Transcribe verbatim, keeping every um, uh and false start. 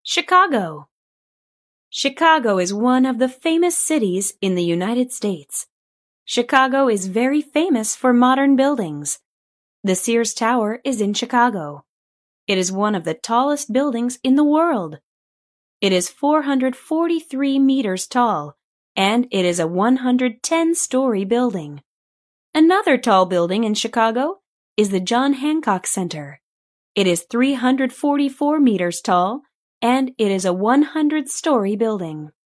Chicago. Chicago is one of the famous cities in the United States. Chicago is very famous for modern buildings. The Sears Tower is in Chicago. It is one of the tallest buildings in the world. It is four hundred forty-three meters tall, and it is a one hundred ten story building. Another tall building in Chicago is the John Hancock Center. It is three hundred forty-four meters tall, and it is a one hundred story building.